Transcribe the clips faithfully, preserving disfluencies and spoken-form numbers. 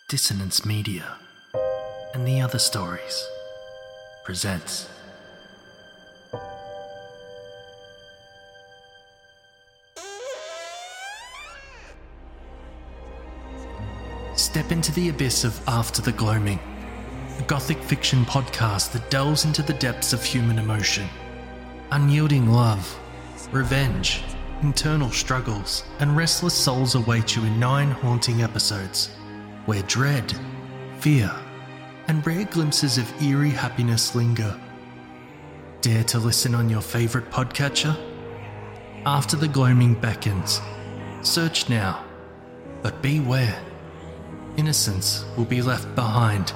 Dissonance Media and the Other Stories presents Step into the abyss of After the Gloaming, a gothic fiction podcast that delves into the depths of human emotion. Unyielding love, revenge, internal struggles, and restless souls await you in nine haunting episodes, where dread, fear, and rare glimpses of eerie happiness linger. Dare to listen on your favourite podcatcher? After the Gloaming beckons. Search now, but beware. Innocence will be left behind.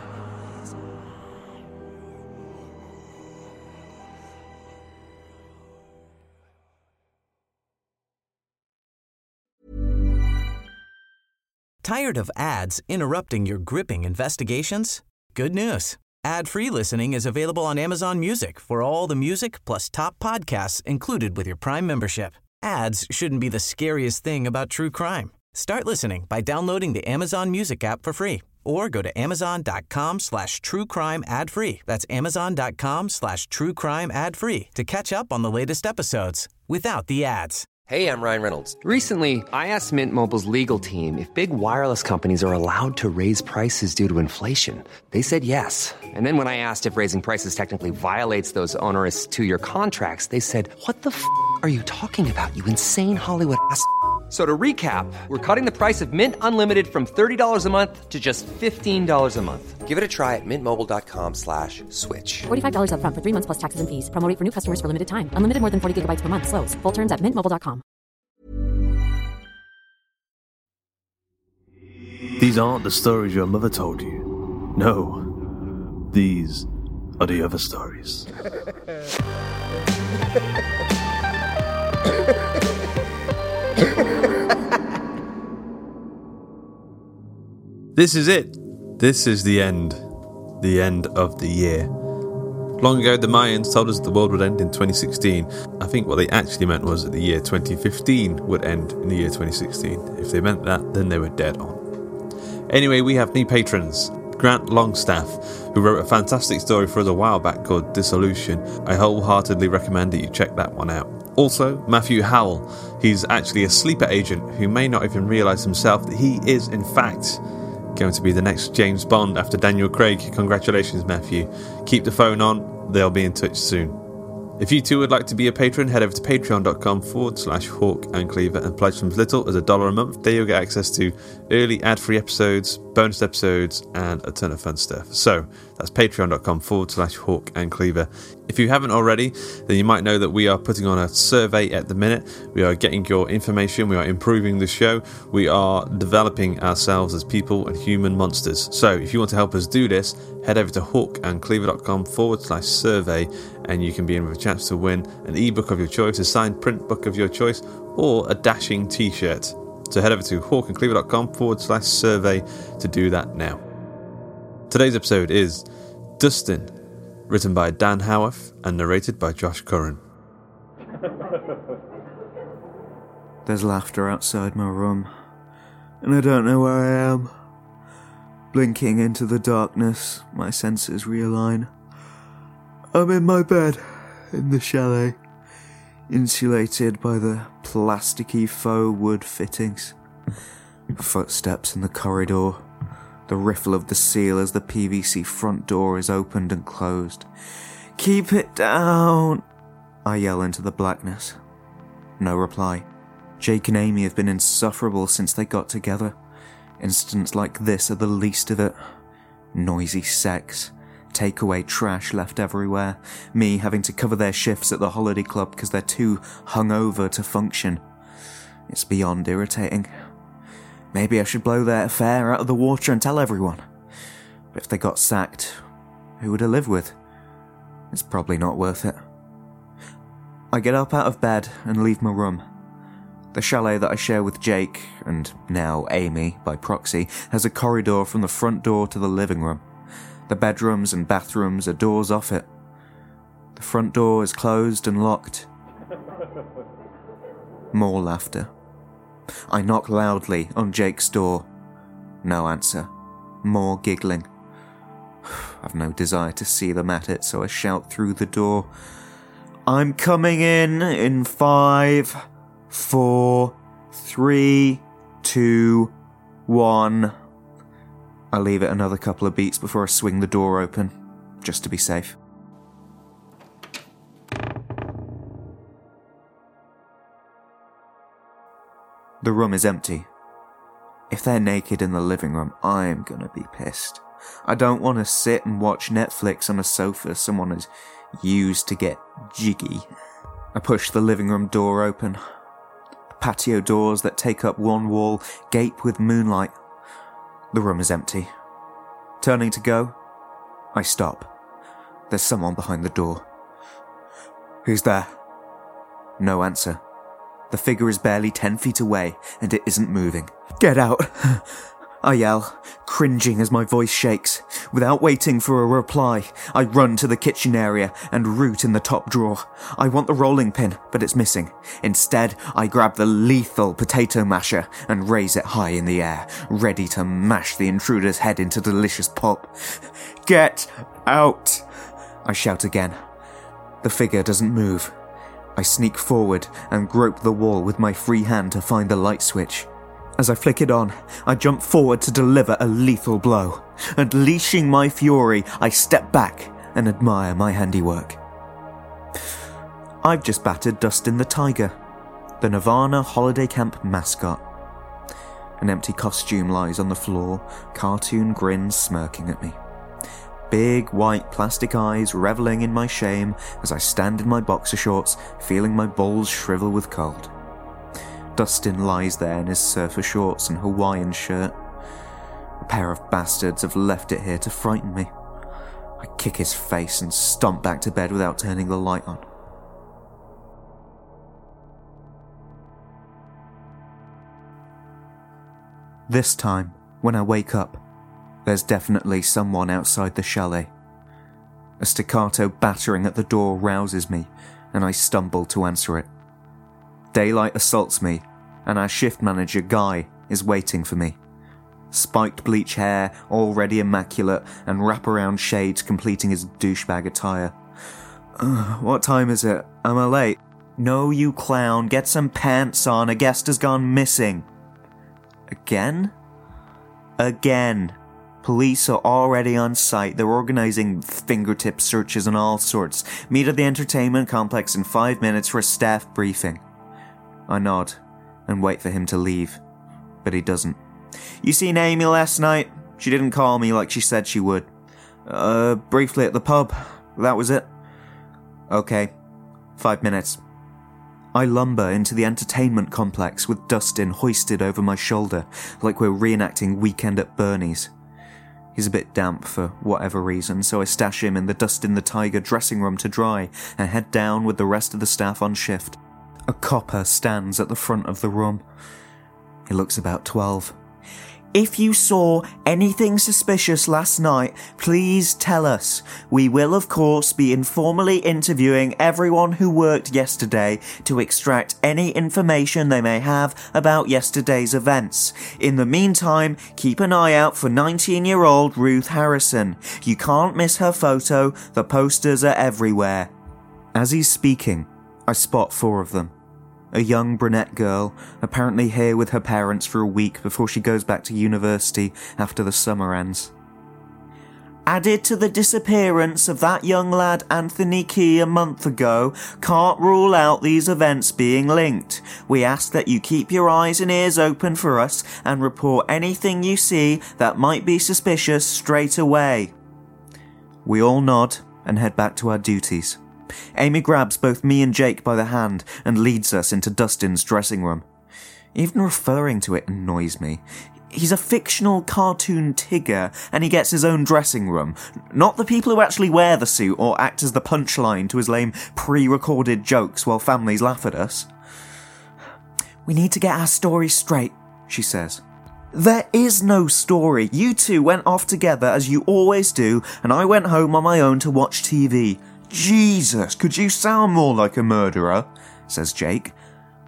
Tired of ads interrupting your gripping investigations? Good news. Ad-free listening is available on Amazon Music for all the music plus top podcasts included with your Prime membership. Ads shouldn't be the scariest thing about true crime. Start listening by downloading the Amazon Music app for free or go to amazon.com slash true crime ad free. That's amazon.com slash true crime ad free to catch up on the latest episodes without the ads. Hey, I'm Ryan Reynolds. Recently, I asked Mint Mobile's legal team if big wireless companies are allowed to raise prices due to inflation. They said yes. And then when I asked if raising prices technically violates those onerous two-year contracts, they said, what the f*** are you talking about, you insane Hollywood ass f- So to recap, we're cutting the price of Mint Unlimited from thirty dollars a month to just fifteen dollars a month. Give it a try at mintmobile.com slash switch. forty-five dollars up front for three months plus taxes and fees. Promo rate for new customers for limited time. Unlimited more than forty gigabytes per month. Slows full terms at mint mobile dot com. These aren't the stories your mother told you. No. These are the other stories. This is it. This is the end. The end of the year. Long ago, the Mayans told us the world would end in twenty sixteen. I think what they actually meant was that the year twenty fifteen would end in the year twenty sixteen. If they meant that, then they were dead on. Anyway, we have new patrons. Grant Longstaff, who wrote a fantastic story for us a while back called Dissolution. I wholeheartedly recommend that you check that one out. Also, Matthew Howell. He's actually a sleeper agent who may not even realise himself that he is, in fact, going to be the next James Bond after Daniel Craig. Congratulations, Matthew. Keep the phone on. They'll be in touch soon. If you too would like to be a patron, head over to patreon.com forward slash Hawk and Cleaver and pledge from as little as a dollar a month. There you'll get access to early ad-free episodes, bonus episodes, and a ton of fun stuff. So that's patreon.com forward slash Hawk and Cleaver. If you haven't already, then you might know that we are putting on a survey at the minute. We are getting your information. We are improving the show. We are developing ourselves as people and human monsters. So if you want to help us do this, head over to hawkandcleaver.com forward slash survey and you can be in with a chance to win an ebook of your choice, a signed print book of your choice, or a dashing t-shirt. So head over to hawkandcleaver.com forward slash survey to do that now. Today's episode is Dustin, written by Dan Howarth and narrated by Josh Curran. There's laughter outside my room, and I don't know where I am. Blinking into the darkness, my senses realign. I'm in my bed, in the chalet, insulated by the plasticky faux wood fittings. Footsteps in the corridor, the riffle of the seal as the P V C front door is opened and closed. Keep it down! I yell into the blackness. No reply. Jake and Amy have been insufferable since they got together. Incidents like this are the least of it. Noisy sex, takeaway trash left everywhere, me having to cover their shifts at the holiday club because they're too hungover to function. It's beyond irritating. Maybe I should blow their affair out of the water and tell everyone. But if they got sacked, who would I live with? It's probably not worth it. I get up out of bed and leave my room. The chalet that I share with Jake, and now Amy by proxy, has a corridor from the front door to the living room. The bedrooms and bathrooms are doors off it. The front door is closed and locked. More laughter. I knock loudly on Jake's door. No answer. More giggling. I've no desire to see them at it, so I shout through the door. I'm coming in in five, four, three, two, one. I leave it another couple of beats before I swing the door open, just to be safe. The room is empty. If they're naked in the living room, I'm gonna be pissed. I don't want to sit and watch Netflix on a sofa someone has used to get jiggy. I push the living room door open. The patio doors that take up one wall gape with moonlight. The room is empty. Turning to go, I stop. There's someone behind the door. Who's there? No answer. The figure is barely ten feet away, and it isn't moving. Get out! I yell, cringing as my voice shakes. Without waiting for a reply, I run to the kitchen area and root in the top drawer. I want the rolling pin, but it's missing. Instead, I grab the lethal potato masher and raise it high in the air, ready to mash the intruder's head into delicious pulp. Get out! I shout again. The figure doesn't move. I sneak forward and grope the wall with my free hand to find the light switch. As I flick it on, I jump forward to deliver a lethal blow. Unleashing my fury, I step back and admire my handiwork. I've just battered Dustin the Tiger, the Nirvana holiday camp mascot. An empty costume lies on the floor, cartoon grins smirking at me. Big white plastic eyes reveling in my shame as I stand in my boxer shorts, feeling my balls shrivel with cold. Dustin lies there in his surfer shorts and Hawaiian shirt. A pair of bastards have left it here to frighten me. I kick his face and stomp back to bed without turning the light on. This time, when I wake up, there's definitely someone outside the chalet. A staccato battering at the door rouses me, and I stumble to answer it. Daylight assaults me, and our shift manager, Guy, is waiting for me. Spiked bleach hair, already immaculate, and wraparound shades completing his douchebag attire. Uh, what time is it? Am I late? No, you clown, get some pants on, a guest has gone missing. Again? Again. Police are already on site. They're organising fingertip searches and all sorts. Meet at the entertainment complex in five minutes for a staff briefing. I nod and wait for him to leave, but he doesn't. You seen Amy last night? She didn't call me like she said she would. Uh, briefly at the pub. That was it. Okay. Five minutes. I lumber into the entertainment complex with Dustin hoisted over my shoulder like we're reenacting Weekend at Bernie's. He's a bit damp for whatever reason, so I stash him in the Dustin the Tiger dressing room to dry and head down with the rest of the staff on shift. A copper stands at the front of the room. He looks about twelve. If you saw anything suspicious last night, please tell us. We will, of course, be informally interviewing everyone who worked yesterday to extract any information they may have about yesterday's events. In the meantime, keep an eye out for nineteen-year-old Ruth Harrison. You can't miss her photo. The posters are everywhere. As he's speaking, I spot four of them. A young brunette girl, apparently here with her parents for a week before she goes back to university after the summer ends. Added to the disappearance of that young lad Anthony Key a month ago, can't rule out these events being linked. We ask that you keep your eyes and ears open for us and report anything you see that might be suspicious straight away. We all nod and head back to our duties. Amy grabs both me and Jake by the hand and leads us into Dustin's dressing room. Even referring to it annoys me. He's a fictional cartoon Tigger, and he gets his own dressing room. Not the people who actually wear the suit or act as the punchline to his lame pre-recorded jokes while families laugh at us. We need to get our story straight, she says. There is no story. You two went off together as you always do, and I went home on my own to watch T V. Jesus, could you sound more like a murderer? Says Jake.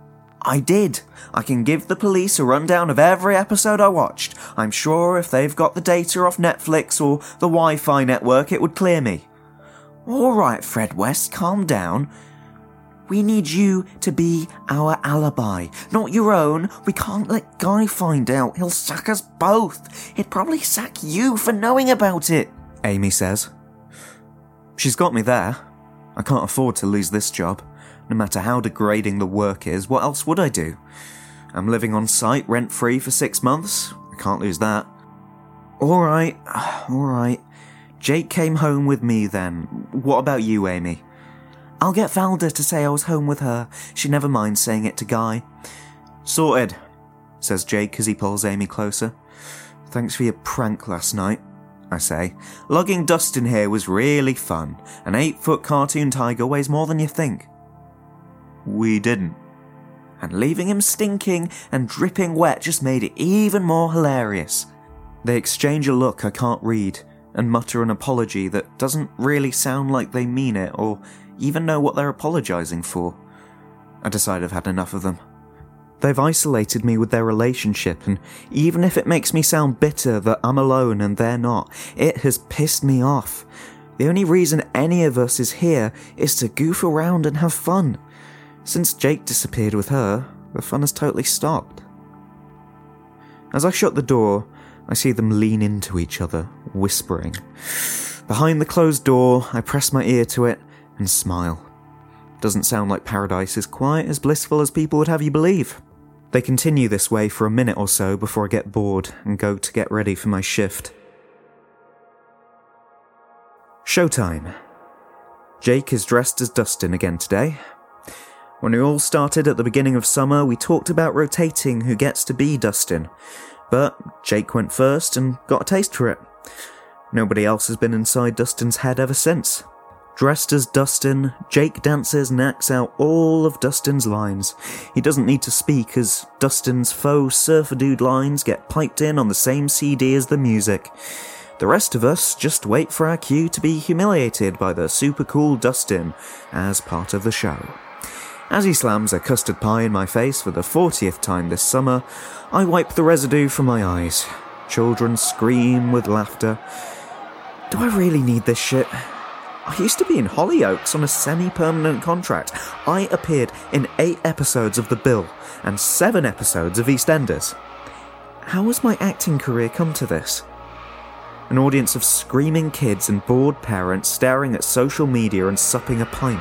I did. I can give the police a rundown of every episode I watched. I'm sure if they've got the data off Netflix or the Wi-Fi network, it would clear me. All right, Fred West, calm down. We need you to be our alibi, not your own. We can't let Guy find out. He'll sack us both. He'd probably sack you for knowing about it, Amy says. She's got me there. I can't afford to lose this job. No matter how degrading the work is, what else would I do? I'm living on site, rent-free for six months. I can't lose that. All right, all right. Jake came home with me then. What about you, Amy? I'll get Valda to say I was home with her. She never minds saying it to Guy. Sorted, says Jake as he pulls Amy closer. Thanks for your prank last night, I say. Lugging Dustin here was really fun. An eight-foot cartoon tiger weighs more than you think. We didn't. And leaving him stinking and dripping wet just made it even more hilarious. They exchange a look I can't read and mutter an apology that doesn't really sound like they mean it or even know what they're apologising for. I decide I've had enough of them. They've isolated me with their relationship, and even if it makes me sound bitter that I'm alone and they're not, it has pissed me off. The only reason any of us is here is to goof around and have fun. Since Jake disappeared with her, the fun has totally stopped. As I shut the door, I see them lean into each other, whispering. Behind the closed door, I press my ear to it and smile. Doesn't sound like paradise is quite as blissful as people would have you believe. They continue this way for a minute or so before I get bored and go to get ready for my shift. Showtime. Jake is dressed as Dustin again today. When we all started at the beginning of summer, we talked about rotating who gets to be Dustin. But Jake went first and got a taste for it. Nobody else has been inside Dustin's head ever since. Dressed as Dustin, Jake dances and acts out all of Dustin's lines. He doesn't need to speak as Dustin's faux surfer dude lines get piped in on the same C D as the music. The rest of us just wait for our cue to be humiliated by the super cool Dustin as part of the show. As he slams a custard pie in my face for the fortieth time this summer, I wipe the residue from my eyes. Children scream with laughter. Do I really need this shit? I used to be in Hollyoaks on a semi-permanent contract. I appeared in eight episodes of The Bill and seven episodes of EastEnders. How has my acting career come to this? An audience of screaming kids and bored parents staring at social media and supping a pint.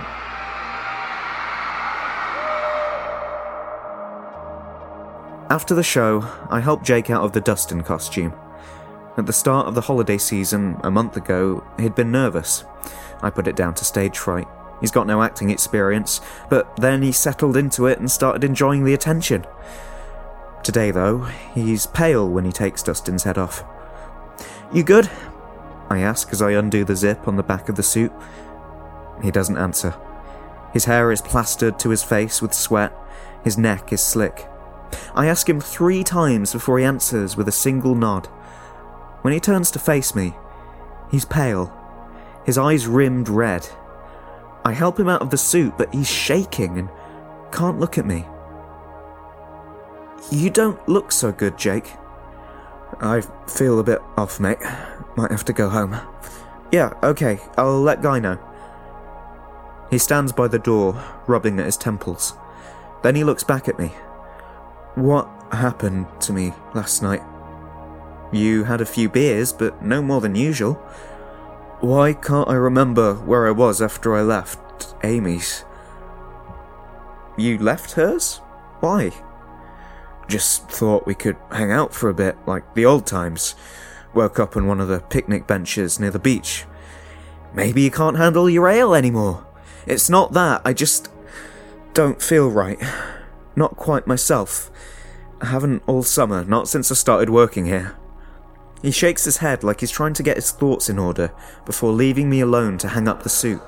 After the show, I helped Jake out of the Dustin costume. At the start of the holiday season, a month ago, he'd been nervous. I put it down to stage fright. He's got no acting experience, but then he settled into it and started enjoying the attention. Today, though, he's pale when he takes Dustin's head off. You good? I ask as I undo the zip on the back of the suit. He doesn't answer. His hair is plastered to his face with sweat. His neck is slick. I ask him three times before he answers with a single nod. When he turns to face me, he's pale. His eyes rimmed red. I help him out of the suit, but he's shaking and can't look at me. You don't look so good, Jake. I feel a bit off, mate. Might have to go home. Yeah, okay, I'll let Guy know. He stands by the door, rubbing at his temples. Then he looks back at me. What happened to me last night? You had a few beers, but no more than usual. Why can't I remember where I was after I left Amy's? You left hers? Why? Just thought we could hang out for a bit, like the old times. Woke up on one of the picnic benches near the beach. Maybe you can't handle your ale anymore. It's not that, I just don't feel right. Not quite myself. I haven't all summer, not since I started working here. He shakes his head like he's trying to get his thoughts in order before leaving me alone to hang up the suit.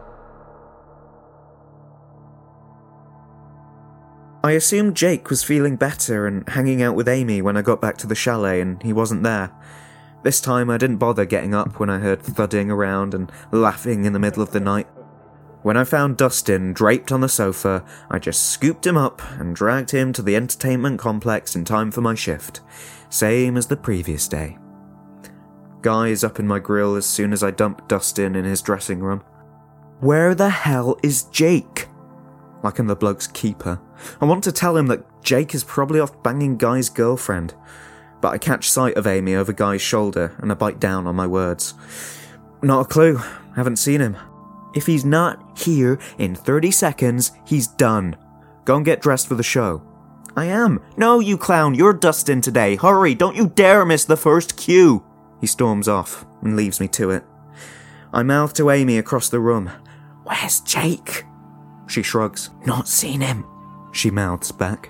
I assumed Jake was feeling better and hanging out with Amy when I got back to the chalet and he wasn't there. This time I didn't bother getting up when I heard thudding around and laughing in the middle of the night. When I found Dustin draped on the sofa, I just scooped him up and dragged him to the entertainment complex in time for my shift, same as the previous day. Guy's up in my grill as soon as I dump Dustin in his dressing room. Where the hell is Jake? Like I'm the bloke's keeper. I want to tell him that Jake is probably off banging Guy's girlfriend, but I catch sight of Amy over Guy's shoulder and I bite down on my words. Not a clue. Haven't seen him. If he's not here in thirty seconds, he's done. Go and get dressed for the show. I am. No, you clown, you're Dustin today. Hurry, don't you dare miss the first cue. He storms off and leaves me to it. I mouth to Amy across the room. Where's Jake? She shrugs. Not seen him. She mouths back.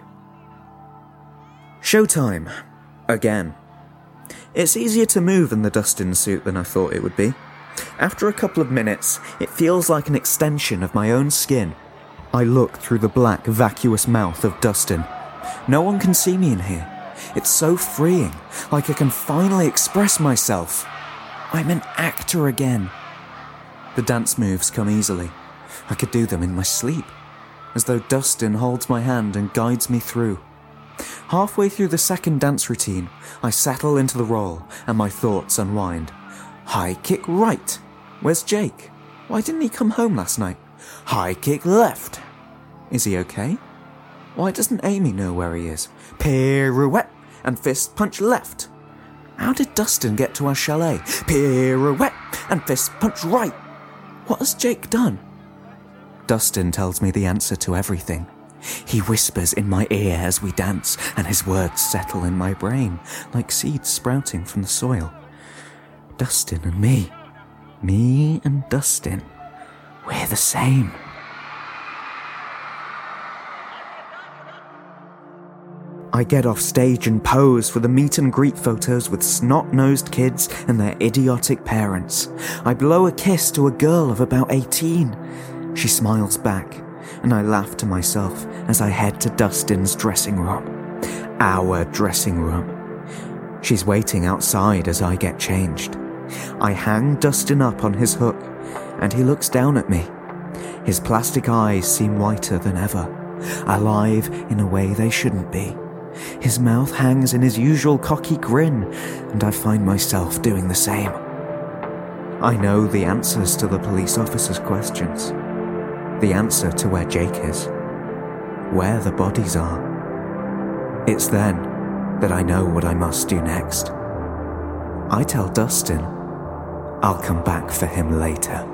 Showtime. Again. It's easier to move in the Dustin suit than I thought it would be. After a couple of minutes, it feels like an extension of my own skin. I look through the black, vacuous mouth of Dustin. No one can see me in here. It's so freeing, like I can finally express myself. I'm an actor again. The dance moves come easily. I could do them in my sleep, as though Dustin holds my hand and guides me through. Halfway through the second dance routine, I settle into the role and my thoughts unwind. High kick right. Where's Jake? Why didn't he come home last night? High kick left. Is he okay? Why doesn't Amy know where he is? Pirouette and fist punch left. How did Dustin get to our chalet? Pirouette and fist punch right. What has Jake done? Dustin tells me the answer to everything. He whispers in my ear as we dance, and his words settle in my brain like seeds sprouting from the soil. Dustin and me. Me and Dustin. We're the same. I get off stage and pose for the meet and greet photos with snot-nosed kids and their idiotic parents. I blow a kiss to a girl of about eighteen. She smiles back, and I laugh to myself as I head to Dustin's dressing room. Our dressing room. She's waiting outside as I get changed. I hang Dustin up on his hook, and he looks down at me. His plastic eyes seem whiter than ever, alive in a way they shouldn't be. His mouth hangs in his usual cocky grin, and I find myself doing the same. I know the answers to the police officer's questions. The answer to where Jake is. Where the bodies are. It's then that I know what I must do next. I tell Dustin I'll come back for him later.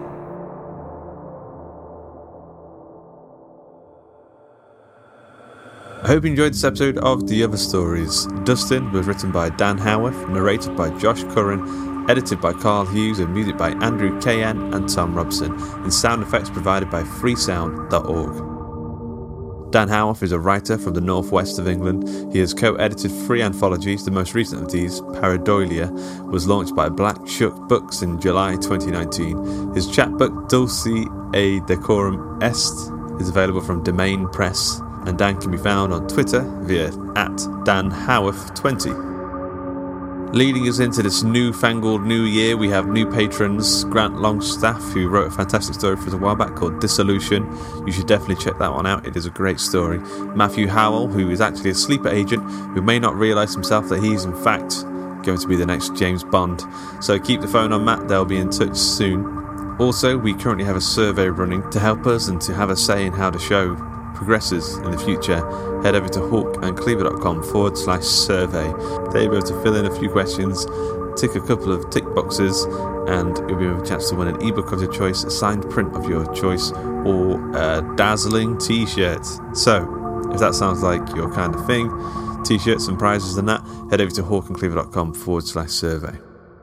I hope you enjoyed this episode of The Other Stories. Dustin was written by Dan Howarth, narrated by Josh Curran, edited by Carl Hughes, and music by Andrew K N and Tom Robson, and sound effects provided by freesound dot org. Dan Howarth is a writer from the northwest of England. He has co-edited three anthologies. The most recent of these, Pareidolia, was launched by Black Shuck Books in July twenty nineteen. His chapbook, Dulce e Decorum Est, is available from Domain Press, and Dan can be found on Twitter via at Dan Howarth twenty. Leading us into this newfangled new year, we have new patrons, Grant Longstaff, who wrote a fantastic story for us a while back called Dissolution. You should definitely check that one out, it is a great story. Matthew Howell, who is actually a sleeper agent, who may not realise himself that he's in fact going to be the next James Bond. So keep the phone on Matt, they'll be in touch soon. Also, we currently have a survey running to help us and to have a say in how the show progresses in the future. Head over to hawkandcleaver.com forward slash survey. There you'll be able to fill in a few questions, tick a couple of tick boxes, and you'll be able a chance to win an ebook of your choice, a signed print of your choice, or a dazzling t-shirt. So, if that sounds like your kind of thing, t-shirts and prizes and that, head over to hawkandcleaver.com forward slash survey.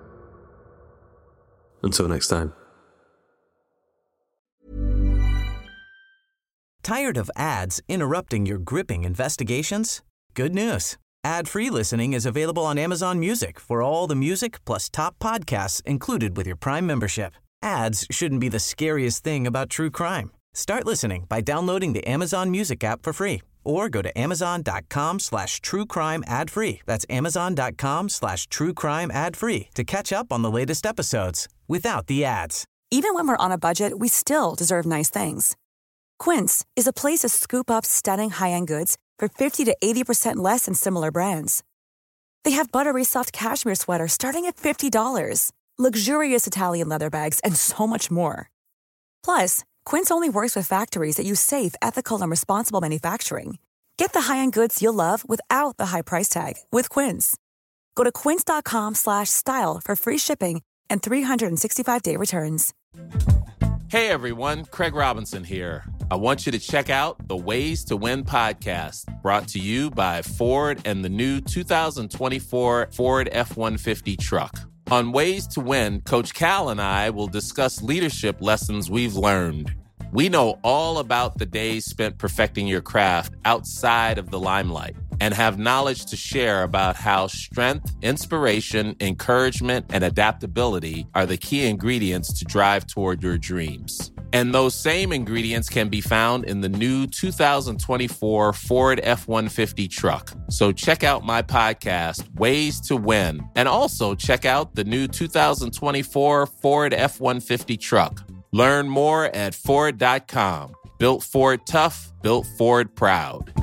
Until next time. Tired of ads interrupting your gripping investigations? Good news. Ad-free listening is available on Amazon Music for all the music plus top podcasts included with your Prime membership. Ads shouldn't be the scariest thing about true crime. Start listening by downloading the Amazon Music app for free or go to amazon.com slash true crime ad free. That's amazon.com slash true crime ad free to catch up on the latest episodes without the ads. Even when we're on a budget, we still deserve nice things. Quince is a place to scoop up stunning high-end goods for fifty to eighty percent less than similar brands. They have buttery soft cashmere sweaters starting at fifty dollars, luxurious Italian leather bags, and so much more. Plus, Quince only works with factories that use safe, ethical, and responsible manufacturing. Get the high-end goods you'll love without the high price tag with Quince. Go to quince.com slash style for free shipping and three sixty-five day returns. Hey everyone, Craig Robinson here. I want you to check out the Ways to Win podcast, brought to you by Ford and the new two thousand twenty-four Ford F one fifty truck. On Ways to Win, Coach Cal and I will discuss leadership lessons we've learned. We know all about the days spent perfecting your craft outside of the limelight and have knowledge to share about how strength, inspiration, encouragement, and adaptability are the key ingredients to drive toward your dreams. And those same ingredients can be found in the new two thousand twenty-four Ford F one fifty truck. So check out my podcast, Ways to Win, and also check out the new two thousand twenty-four Ford F one fifty truck. Learn more at Ford dot com. Built Ford tough, built Ford proud.